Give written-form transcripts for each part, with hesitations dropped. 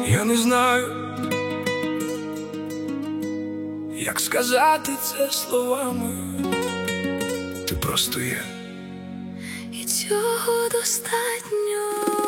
Я не знаю, як сказати це словами. Ти просто є, і цього достатньо.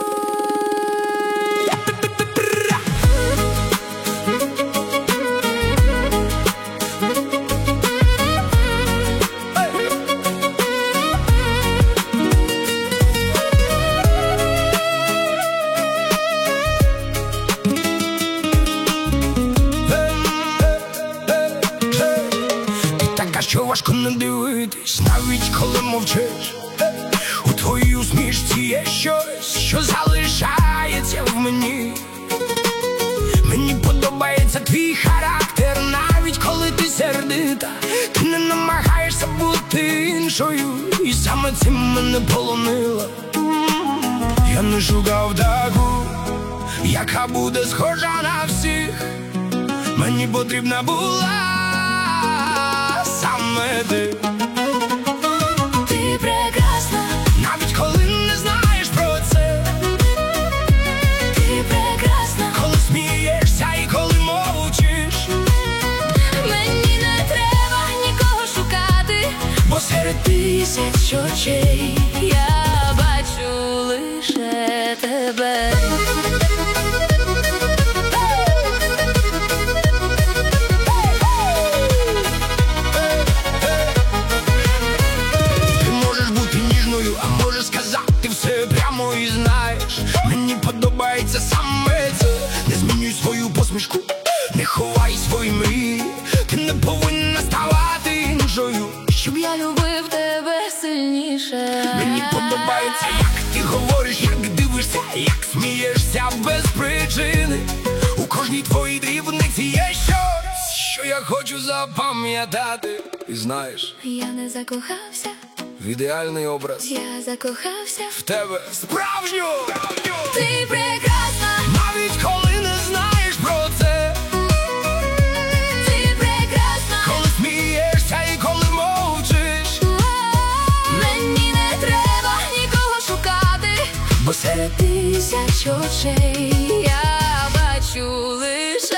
Що важко не дивитись, навіть коли мовчиш. У твоїй усмішці є щось, що залишається в мені. Мені подобається твій характер, навіть коли ти сердита. Ти не намагаєшся бути іншою, і саме цим мене полонила. Я не шукав таку, яка буде схожа на всіх. Мені потрібна була саме ти. Ти прекрасна, навіть коли не знаєш про це. ти прекрасна, коли смієшся і коли мовчиш. мені не треба нікого шукати, Бо серед тисяч очей я бачу лише тебе. А можеш сказати все прямо і знаєш, мені подобається саме це. Не змінюй свою посмішку, не ховай свої мрії. Ти не повинна ставати іншою, щоб я любив тебе сильніше. Мені подобається, як ти говориш, як дивишся, як смієшся без причини. У кожній твоїй дрібниці є щось, що я хочу запам'ятати. І знаєш, я не закохався в ідеальний образ, я закохався в тебе справжню. Ти прекрасна, навіть коли не знаєш про це. ти прекрасна, коли смієшся і коли мовчиш. мені не треба нікого шукати, Бо серед тисяч очей я бачу лише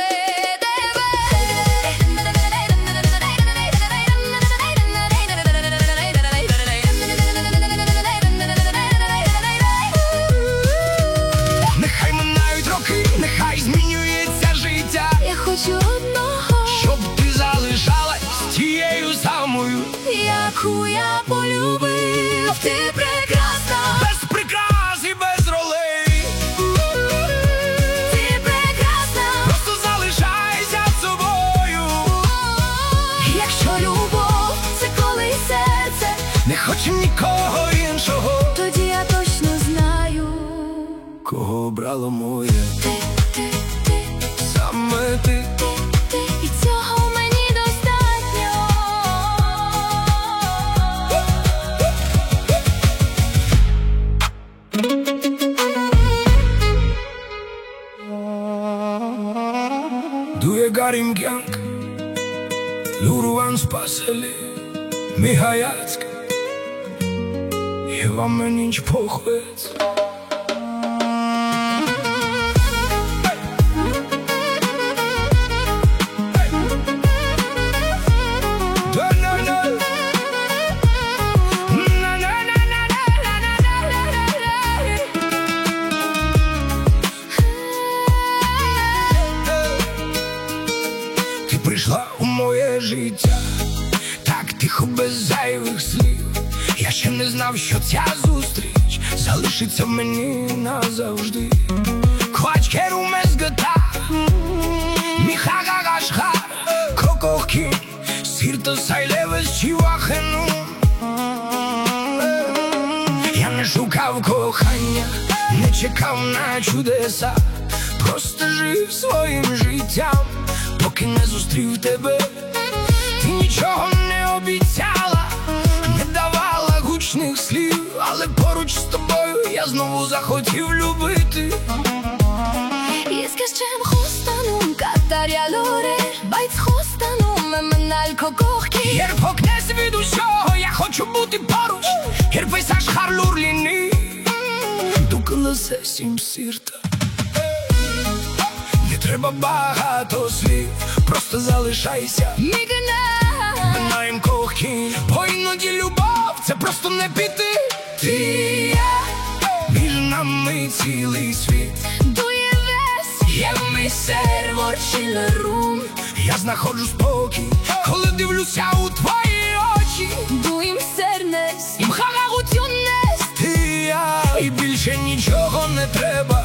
нехай змінюється життя. Я хочу одного, щоб ти залишалась тією самою, яку я полюбив. Ти прекрасна, без прикрас і без ролей. ти прекрасна, просто залишайся собою. якщо любов – це коли серце не хоче нікого іншого, тоді я точно знаю, кого обрало моє. ти, саме ти. і цього мені достатньо. Due gari în gheanc, Luruan spasele, Mihaiațc, E oameni nici pohueț. Прийшла у моє життя так тихо, без зайвих слів. Я ще не знав, що ця зустріч залишиться в мені назавжди. Квачкеру мезгата, міхагагашха, кокохкін, сірто сайлевес чівахену. Я не шукав кохання, не чекав на чудеса, просто жив своїм життям, поки не зустрів тебе. Ти нічого не обіцяла, не давала гучних слів, але поруч з тобою я знову захотів любити. Iskascem hostanum katarjalore, Байц хостанум меналь кокохкі. Єрпок не від усього, я хочу бути поруч. Єрписаш харлурліни, дукаласе сім сірта. Не треба багато слів, просто залишайся. Минаєм кохінь, бо іноді любов це просто не піти. Ти і я, між нами цілий світ. Є в мій сервочі рум. Я знаходжу спокій, коли дивлюся у твої очі. Дуєм сернес, ім хагарутюнес. Ти і я, і більше нічого не треба.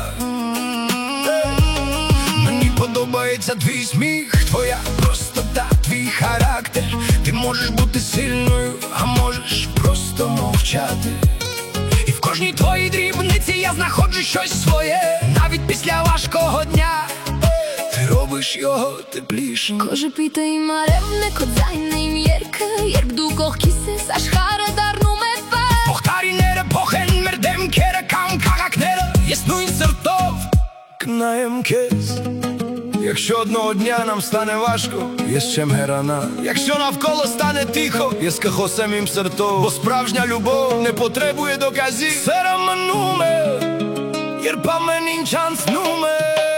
Мені подобається твій сміх, твоя простота, твій характер. Ти можеш бути сильною, а можеш просто мовчати. І в кожній твоїй дрібниці я знаходжу щось своє. Навіть після важкого дня ти робиш його теплішим. Кожа пита има ревне, кod seine Mjerke. Jer du koch kisses, a schare dar nu me fa. Похтарінере похен мердем кере кам каракнере. Єснуй сертов кнаєм кес. Якщо одного дня нам стане важко, є з чим герана. Якщо навколо стане тихо, є з кахосем їм сертов. Бо справжня любов не потребує доказів. Серамануме, єрпамен інчанс нуме.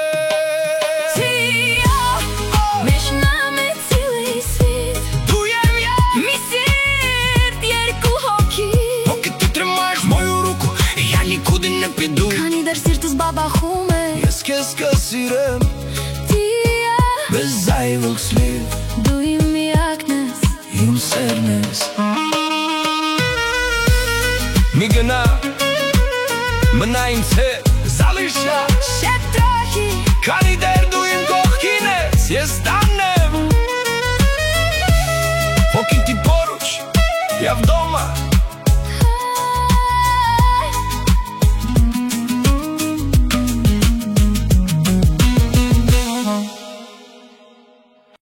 Між нами цілий світ. Дуєм я, Мій серд, єрку хокі. поки ти тримаєш мою руку, я нікуди не піду. Kan dar sirtus baba hume. Єскеска сірем, Тія, без зайвих слів. дуєм якнес. Їм сернес. Мігена, минаєм це, залиша. Ще трохи. Каліде.